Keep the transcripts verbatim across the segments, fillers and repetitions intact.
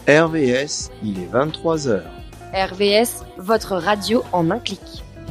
R V S, il est vingt-trois heures. R V S, votre radio en un clic.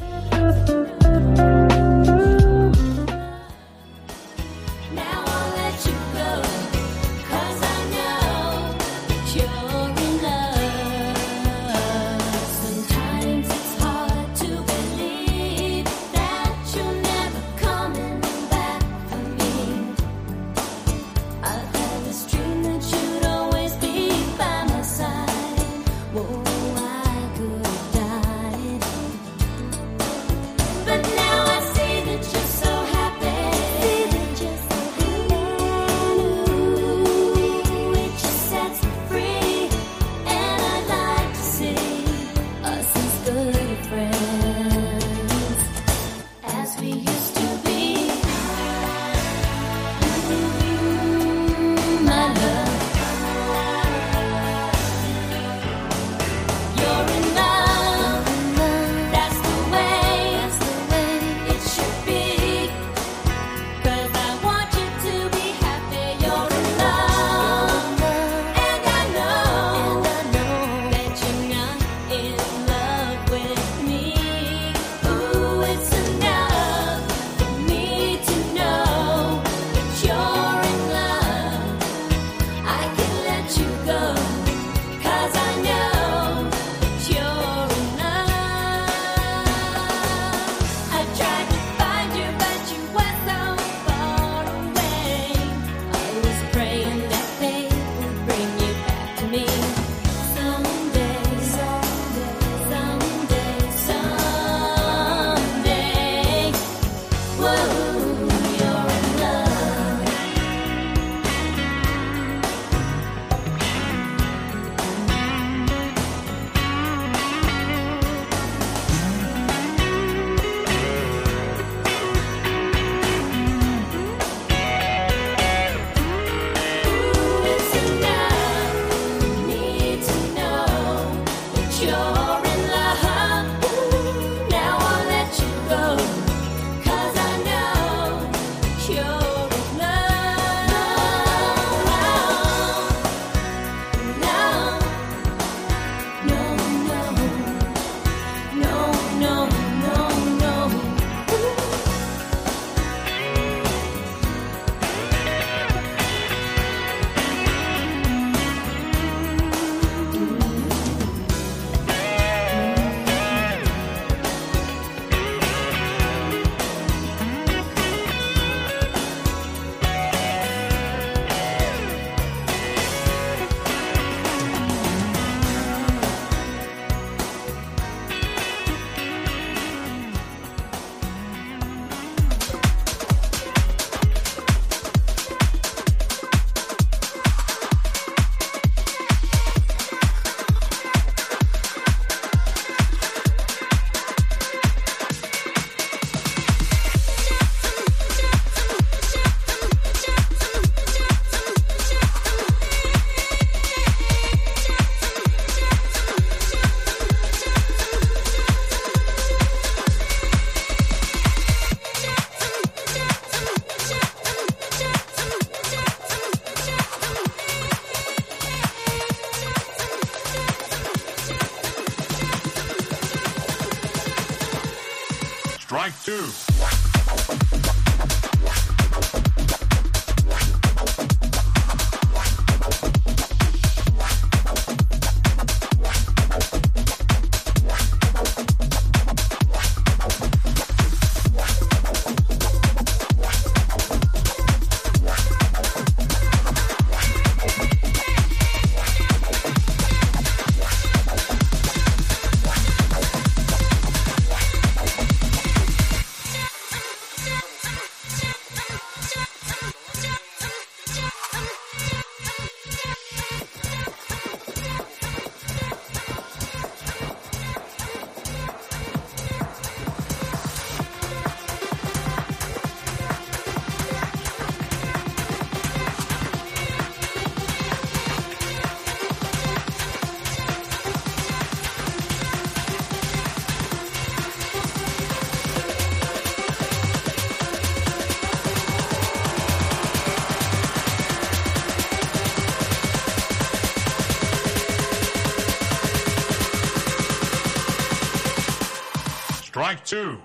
Strike two. Strike two.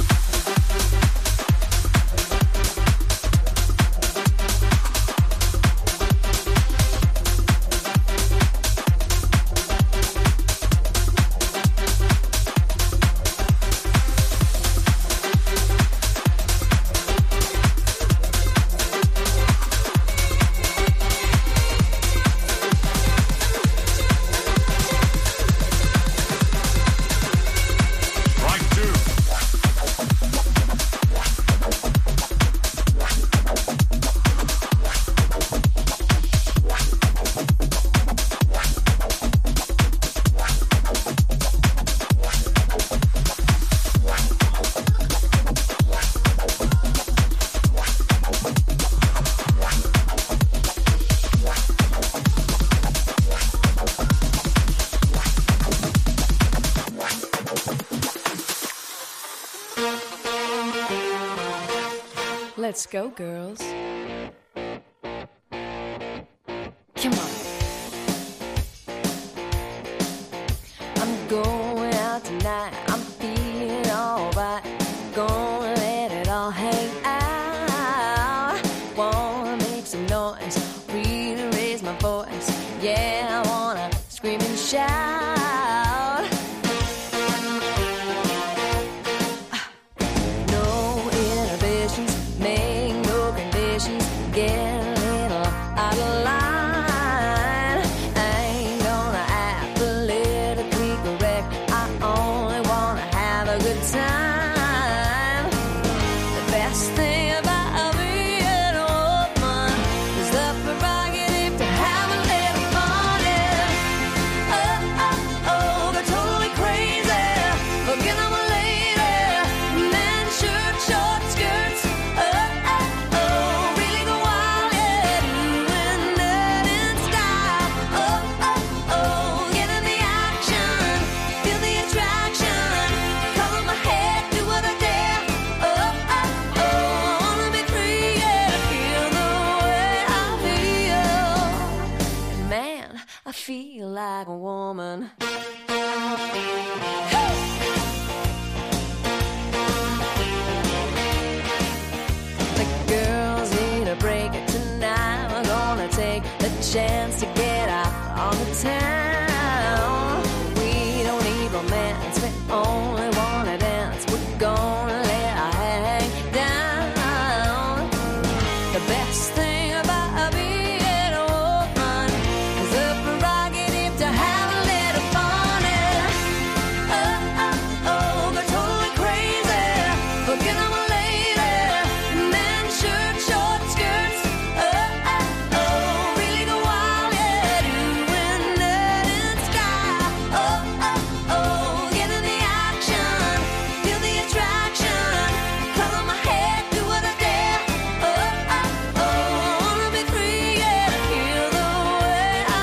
Let's go, girls. Come on. I'm going out tonight. I'm feeling alright. Gonna let it all hang out. Wanna make some noise. Really raise my voice. Yeah, I wanna scream and shout. No inhibitions. Make no conditions, get a little out of line. I ain't gonna act politically correct. I only wanna have a good time. The best thing about being a woman is the prerogative to have a little fun. Yeah. Oh, oh, oh, they're totally crazy. Forget I'm a lady. Men, shirt, short skirts. I feel like a woman. The girls need a break tonight. We're gonna take the chance to get out on the town. We don't need romance, we only wanna dance. We're gonna let our hang down. The best thing about being a woman is the prerogative to have a little fun. Yeah. Oh, oh, oh, they're totally crazy. Forget I'm a lady. Men, shirt, short skirts. Oh, oh, oh, really go wild, yeah. Doing that in sky. Oh, oh, oh, get in the action. Feel the attraction. Color my hair, do what I dare. Oh, oh, oh, wanna be free, yeah. Feel the way I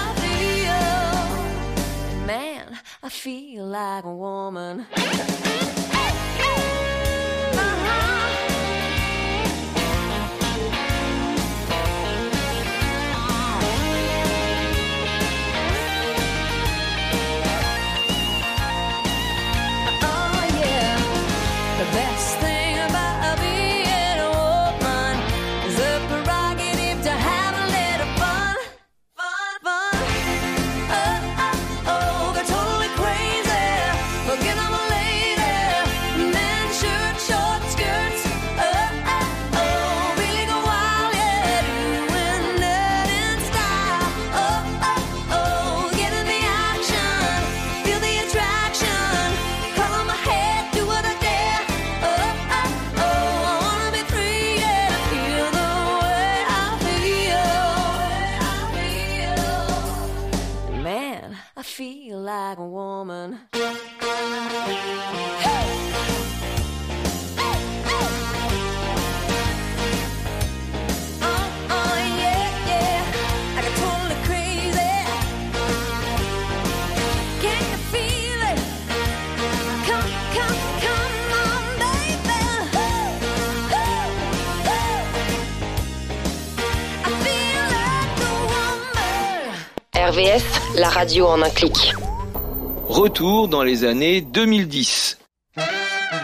feel. Man, I feel like a woman. Oh yeah, the best thing about being a woman is the prerogative to have a little fun, fun, fun. Oh, oh, oh, they're totally crazy. Forget I'm a lady. Men, shirt, short skirts. Oh, oh, oh, really go wild, yeah. Doing that in style. Oh, oh, oh, get in the action. Feel the attraction. Color my hair, do what I dare. Oh, oh, oh, I wanna be free, yeah. Feel the way I feel. Man, I feel like a woman. Oh, oh, yeah, yeah. I got totally crazy. Can you feel it? Come, come, come on, baby. Ooh, ooh, ooh. I feel like a woman. R V S, la radio en un clic. Retour dans les années deux mille dix. Strike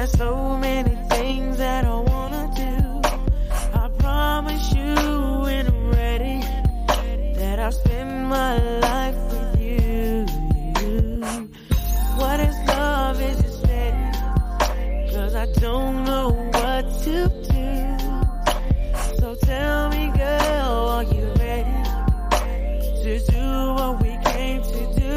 got so many things that I wanna do. I promise you when I'm ready that I'll spend my life with you. What is love? Is it steady? Cause I don't know what to do. So tell me, girl, are you ready to do what we came to do?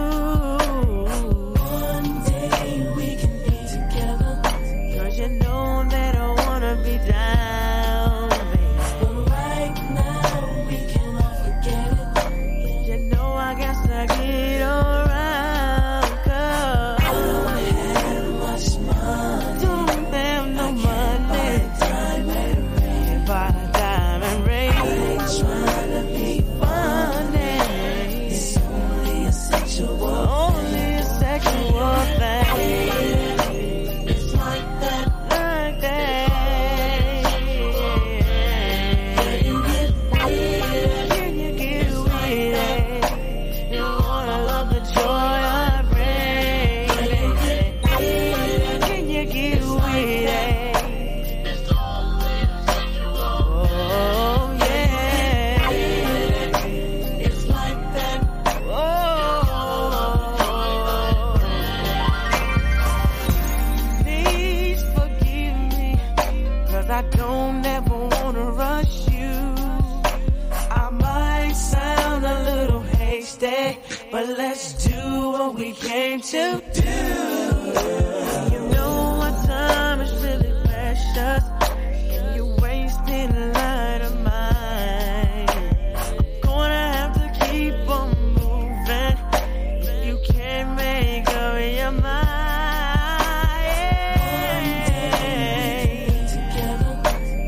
One day we can be together, cause you know that I wanna be down, baby. But right now we cannot forget it. You know I guess I get around, cause I don't have much money, don't have no money. Buy a diamond ring, I ain't trying to be funny. It's only a sexual, only a sexual thing. It's like that, like that. Can you get with it? Can you get with it? You wanna love the joy I bring. Can you get with it? Oh yeah, it's like that. Oh, please forgive me, cause I don't ever wanna rush you. I might sound a little hasty, but let's do what we came to do. You know what time is really precious, and you're wasting a lot of mine. I'm gonna have to keep on moving if you can't make up your mind. One day together,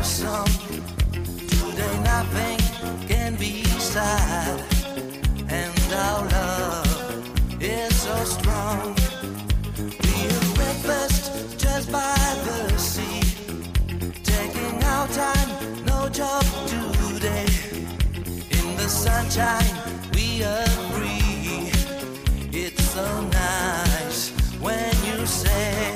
song. Today nothing can be sad, and our love is so strong. We had breakfast just by the sea, taking our time, no job today. In the sunshine we are free. It's so nice when you say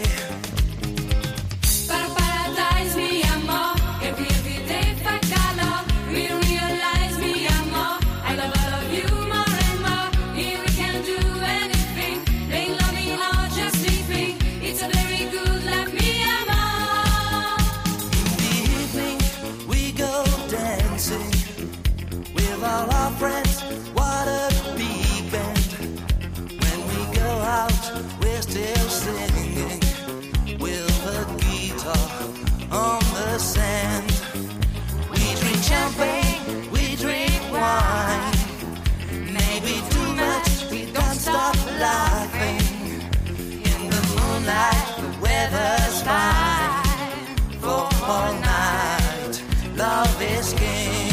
Para paradise, mi amor. Every every day fa calor. We realize, mi amor, I love all of you more and more. Here we can do anything. They loving or just sleeping. It's a very good life, mi amor. in the evening we go dancing with all our friends. What a big band. When we go out we're still singing with a guitar on the sand. We drink champagne, we drink wine. Maybe too much, we don't stop laughing. In the moonlight, the weather's fine. For all night, love is king.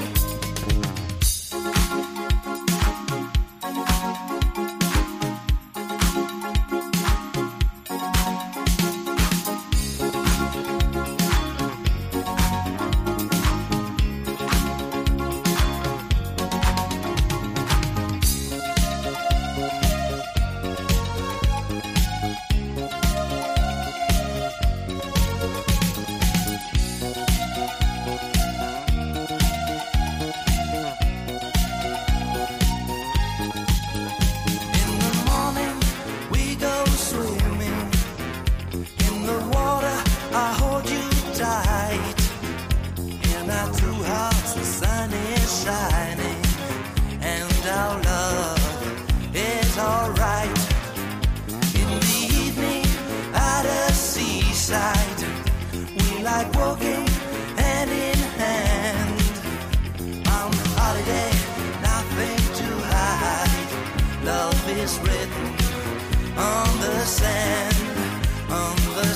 In the morning, we go swimming. In the water, I hold you tight. In our two hearts, the sun is shining, and our love is alright. In the evening, at the seaside, we like walking hand in hand. On holiday, nothing to hide. Love is written on the sand, on the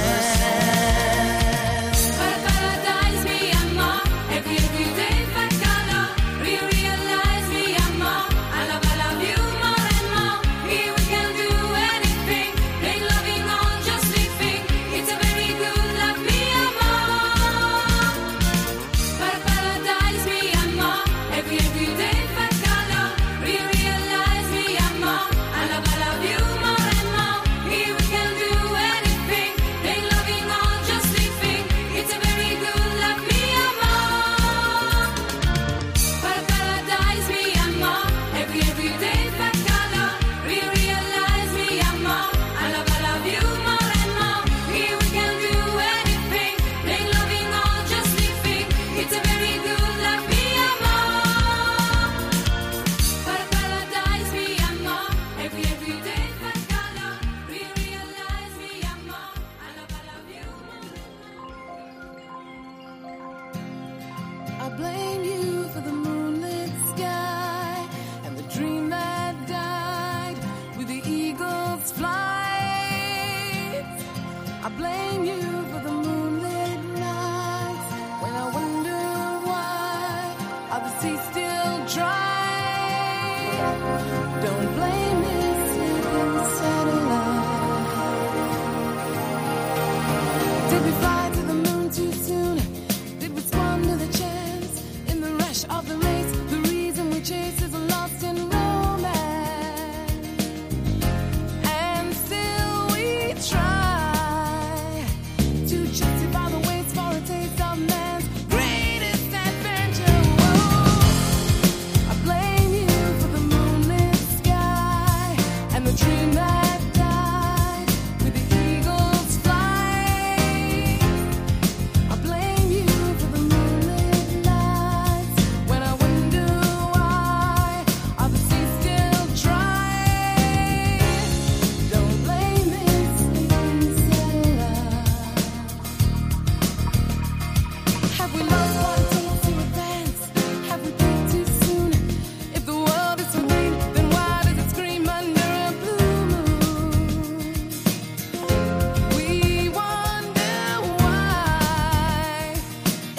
sand. Para paradise, mi amor. Every every day fa calor. We realize, mi amor, I love I love you more and more. Here we can do anything. They loving or just sleeping. It's a very good life, mi amor. Para paradise, mi amor. Every every day fa calor. We realize, mi amor, I love I love you more and more. Here we can do anything. They loving or just sleeping. It's a very good life, mi amor. Para paradise, mi amor. Every every day fa calor. We realize, mi amor, I love I love you more and more. Here we can do anything. They loving or just sleeping. It's a very good life, mi amor. Para paradise, mi amor. Every every day fa calor. We realize, mi amor, I love I love you more. I blame you for the moonlit sky and the dream that died with the eagle's flight. I blame you for the moonlit nights when I wonder why are the seas still dry. Don't blame me, sleeping satellite. Did we fly to the moon too soon? Did we squander the chance in the rush of the race? The reason we chase is lost in romance, and still we try to justify the waste for a taste of man's greatest adventure. Whoa. I blame you for the moonlit sky and the dream that died with the eagle's flight. I blame you for the moonlit nights when I wonder why are the seas still dry. Don't blame me, sleeping satellite. Have we lost what it takes to advance? Have we peaked too soon? If the world is so green, then why does it scream under a blue moon? We wonder why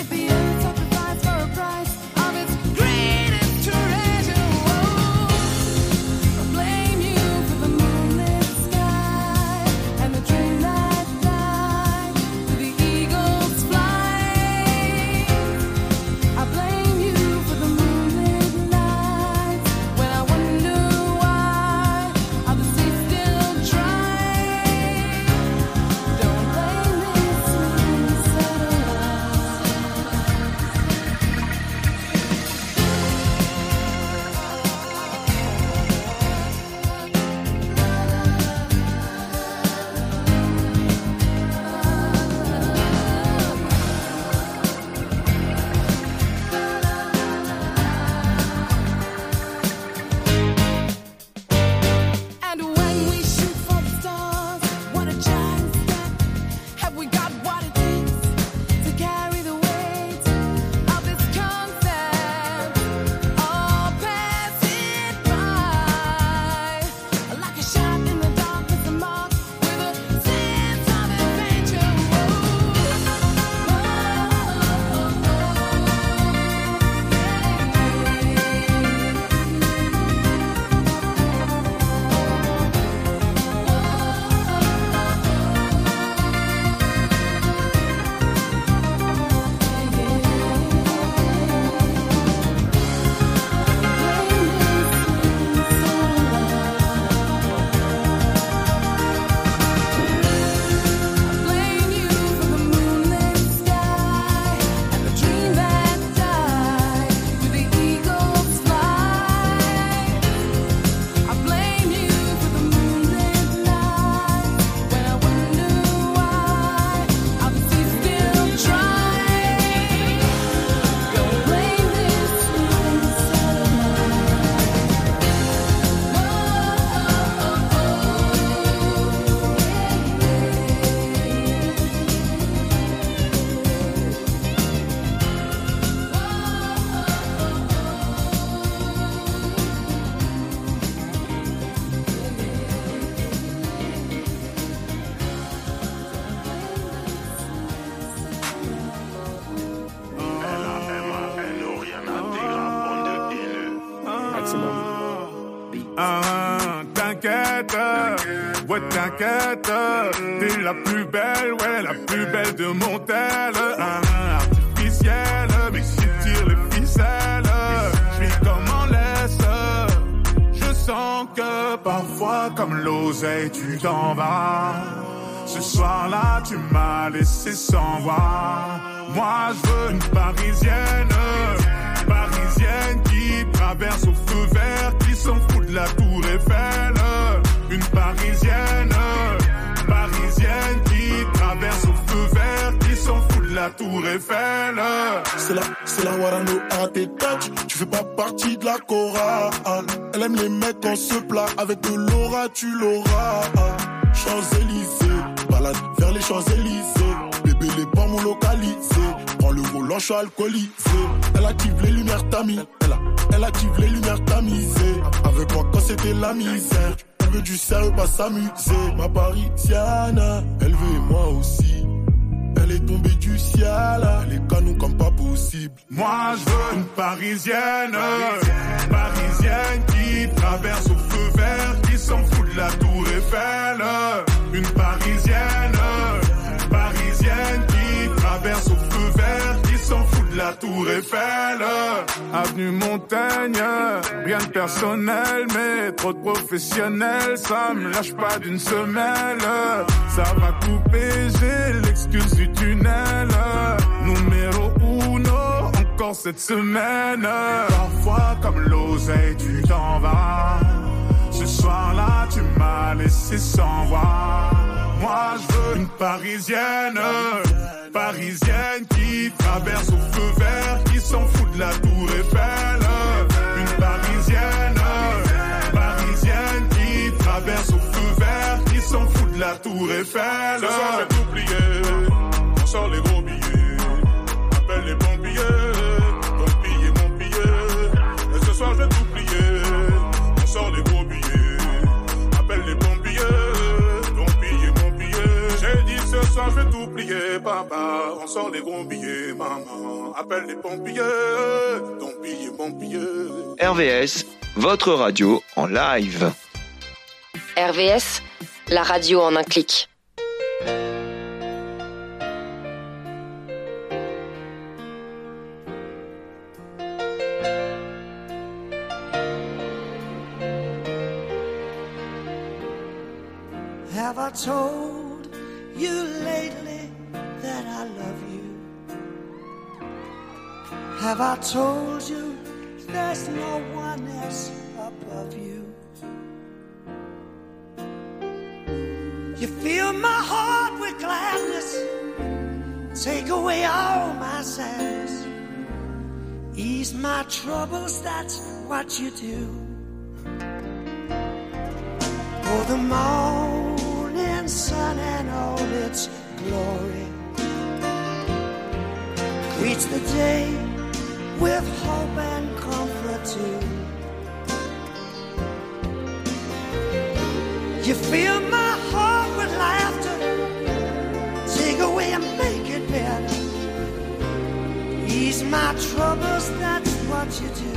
Ah, t'inquiète, ouais t'inquiète, t'es la plus belle, ouais la plus belle de mon tel. Ah, artificielle, mais si tire les ficelles, j'suis comme en laisse. Je sens que parfois comme l'oseille tu t'en vas. Ce soir-là tu m'as laissé sans voix. Moi je veux une parisienne, parisienne qui traverse au feu vert, qui s'en fout de la tour Eiffel. Une parisienne, parisienne qui traverse au feu vert, qui s'en fout de la tour Eiffel. C'est la, c'est la Warano à tes touch, tu fais pas partie de la chorale. Elle aime les mecs en se plat, avec de l'aura tu l'auras. Champs-Élysées, balade vers les Champs-Élysées. Bébé les bambous localisés, prends le volant, je suis alcoolisé. Elle active les lumières tamis, elle, a, elle active les lumières tamisées. Avec moi quand c'était la misère, elle veut du sérieux, pas s'amuser. Ma parisienne, elle veut moi aussi. Elle est tombée du ciel, elle est canon comme pas possible. Moi je veux une parisienne, parisienne, parisienne qui traverse au feu vert, qui s'en fout de la tour Eiffel. Une parisienne, parisienne qui traverse au feu vert, qui s'en fout de la tour Eiffel. Avenue Montaigne, rien de personnel, mais trop de professionnels, ça me lâche pas d'une semelle. Ça va couper, j'ai l'excuse du tunnel. Numéro uno, encore cette semaine. Parfois comme l'oseille tu t'en vas. Ce soir-là tu m'as laissé sans voix. Moi je veux une parisienne, parisienne qui traverse au feu vert, qui s'en fout de la tour Eiffel. Une parisienne, parisienne qui traverse au feu vert, qui s'en fout de la tour Eiffel. Ce soir je vais t'oublier, on sort les gros billets, appelle les pompiers, ton billet mon billet. Et ce soir je vais t'oublier, on sort les gros billets, appelle les pompiers, ton billet mon billet. J'ai dit ce soir je vais t'oublier papa, on sort les gros billets maman, appelle les pompiers, ton billet mon billet. R V S, votre radio en live. R V S, la radio en un clic. Have I told you lately that I love you? Have I told you there's no one else above you? You fill my heart with gladness, take away all my sadness, ease my troubles, that's what you do. For the morning sun and all its glory, greets the day with hope and comfort too. You fill my heart with laughter, take away and make it better, ease my troubles, that's what you do.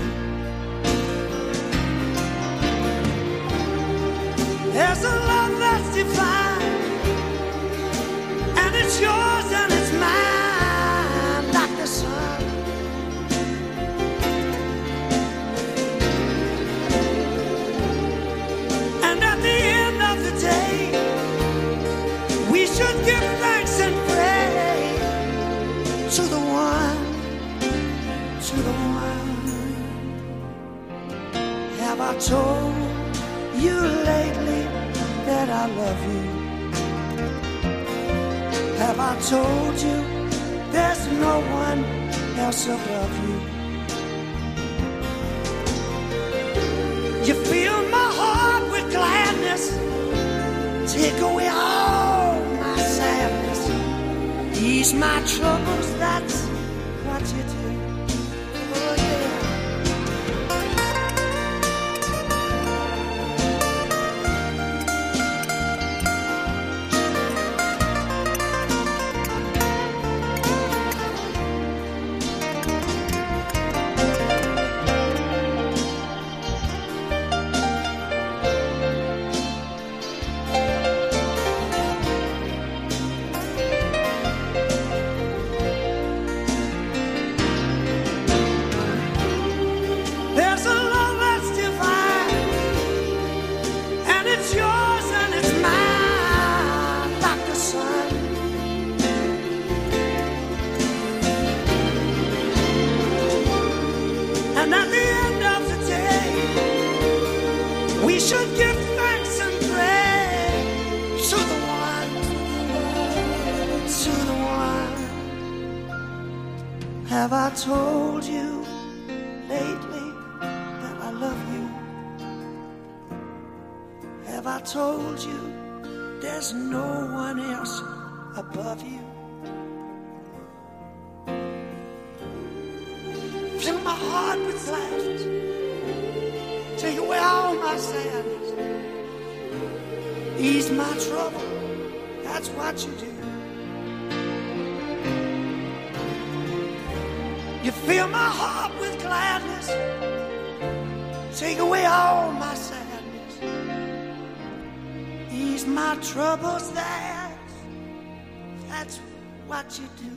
There's a love that's divine, and it's yours and it's mine, like the sun. And at the end of the day, we should give thanks and pray to the one, to the one. Have I told you lately that I love you? Have I told you there's no one else above you? You fill my heart with gladness, take away all my sadness, ease my troubles, that's what you do. Oh yeah. Have I told you lately that I love you? Have I told you there's no one else above you? Fill my heart with gladness, take away all my sadness, ease my trouble, that's what you do. You fill my heart with gladness, take away all my sadness, ease my troubles, that's, that's what you do.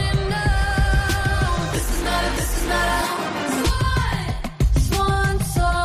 Swan song.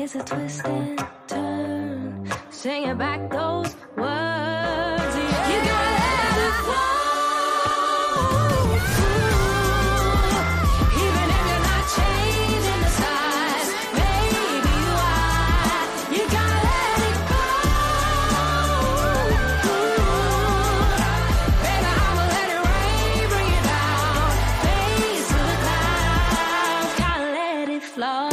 It's a twist and turn. Singing back those words. Yeah. You gotta let it flow. Even if you're not changing the size, maybe you are. You gotta let it go. Baby, I'ma let it rain, bring it down. Face to the clouds, gotta let it flow.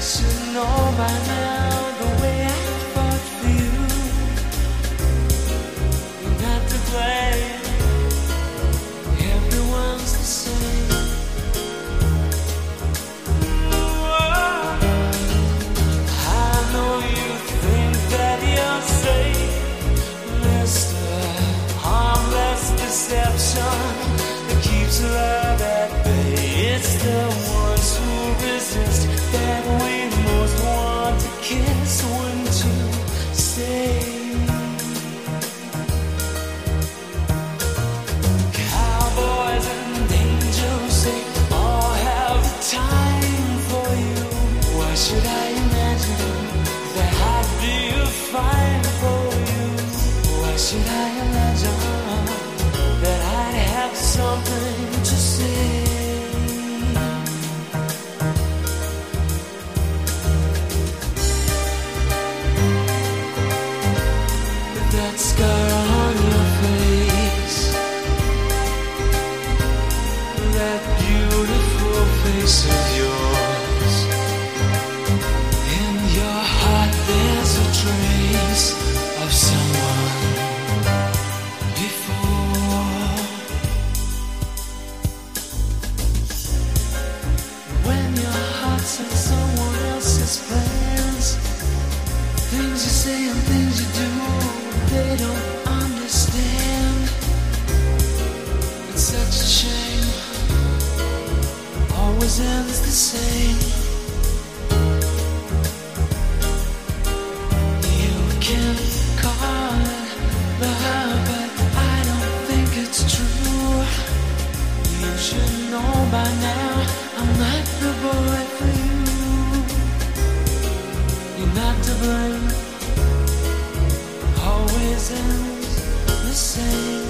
should know by now the way I fought for you. You're not to blame. Everyone's the same. I know you think that you're safe, Mister Harmless Deception that keeps love at bay. It's the ones who resist that we most want to kiss. Wouldn't you say? Cowboys and angels, they all have the time for you. Why should I imagine that I'd be fine for you? Why should I imagine that I'd have something to say? That scar on your face, that beautiful face of yours, in your heart there's a trace of someone before. When your heart's in someone else's plans, things you say and things you do, they don't understand. It's such a shame, always ends the same. You can call it love, but I don't think it's true. You should know by now I'm not the boy for you. You're not to blame, always ends the same.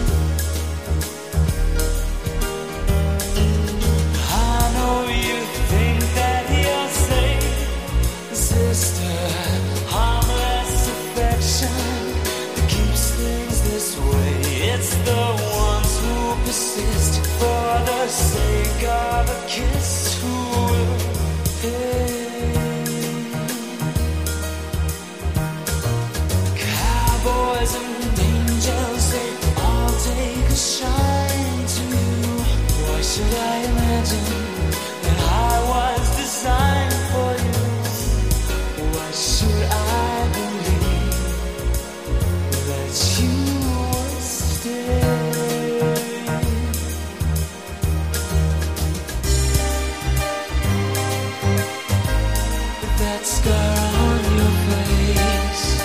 I know you think that you're safe, sister. Harmless affection that keeps things this way. It's the ones who persist for the sake of a kiss who will pay. Boys and angels, they all take a shine to you. Why should I imagine that I was designed for you? Why should I believe that you would stay? That scar on your face,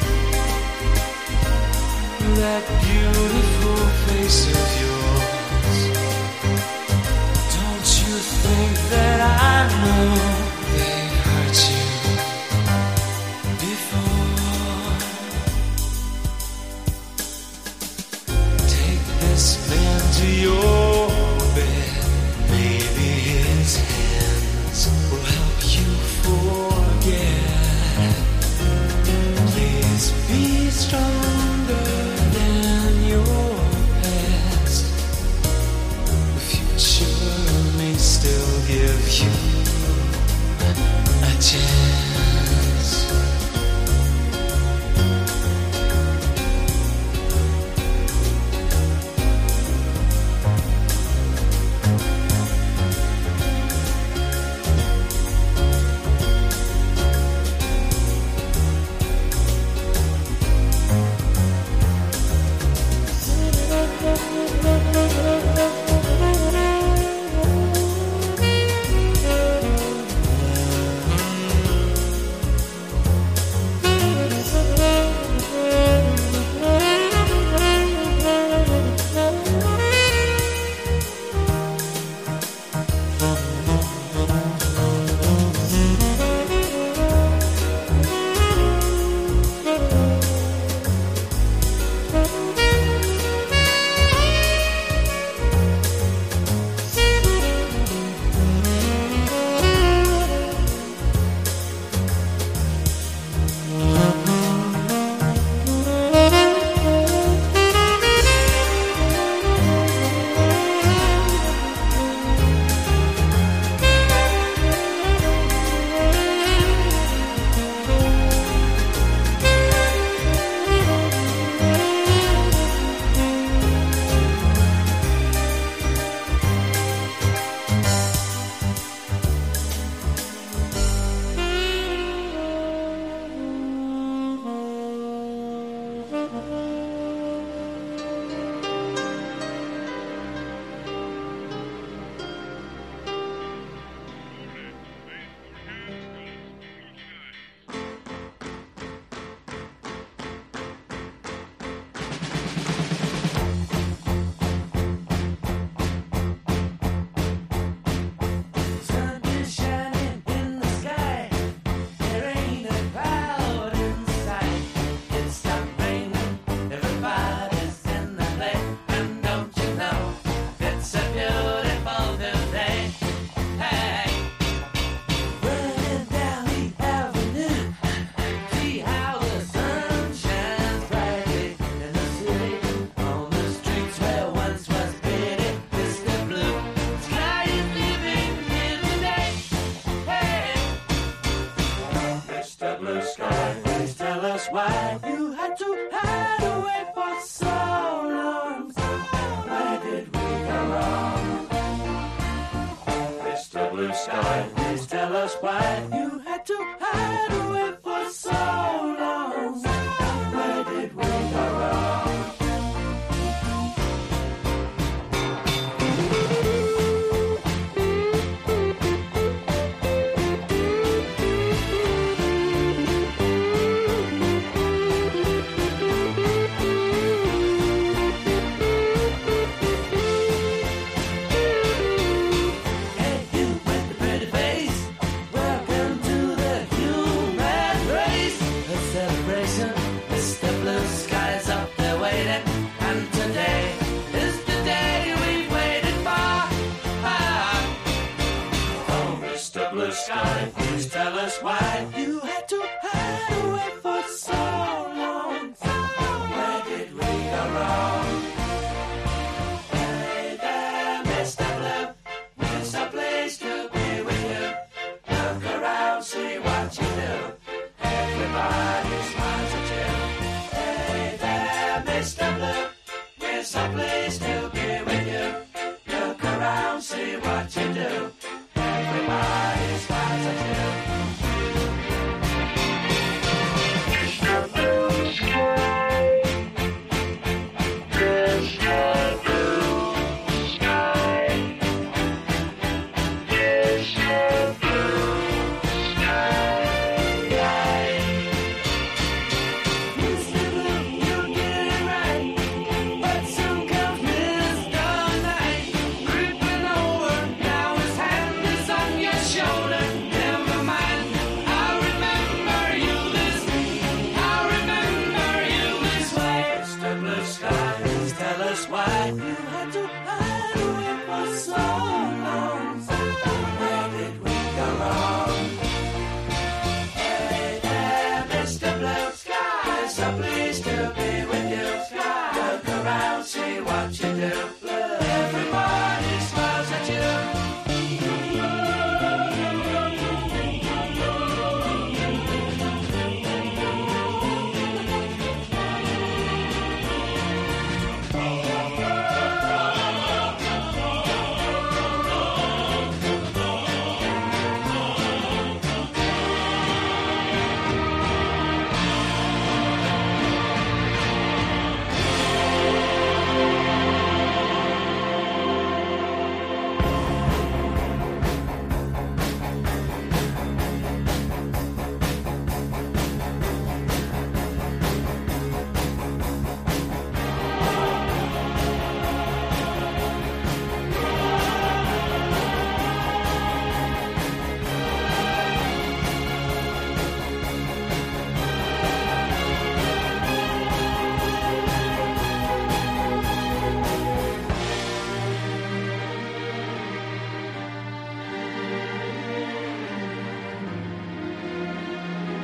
that beautiful face of yours, don't you think that I know they've hurt you before? Take this man to your bed, maybe his hands will help you forget. Please be stronger than your past. blue sky, please tell us why you had to hide away for so long. Where did we go wrong? Mister Blue Sky, please tell us why you had to hide away for so long. Where did we go wrong? Sky, please tell us why you had to hide away for so long. Where did we go wrong? Hey there, Mister Blue, it's a place to be with you. Look around, see what you do. Everybody smiles at you. Hey there, Mister Blue, it's a place to be with you. Look around, see what you do. Everybody smiles at you. Mister Blue Sky, Mister Blue Sky, Mister Blue Sky. Mister Blue, you did it right, but soon comes Mister Night, creeping over. Now his hand is on your shoulder. Never mind, I'll remember you this. I'll remember you this way. Mister Blue Sky, please tell us why you had to hide away for so long. Where did we go wrong? Hey there, Mister Blue Sky, so blue.